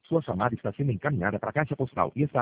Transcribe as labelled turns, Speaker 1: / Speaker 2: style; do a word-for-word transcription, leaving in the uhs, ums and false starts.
Speaker 1: Sua chamada está sendo encaminhada para a caixa postal e está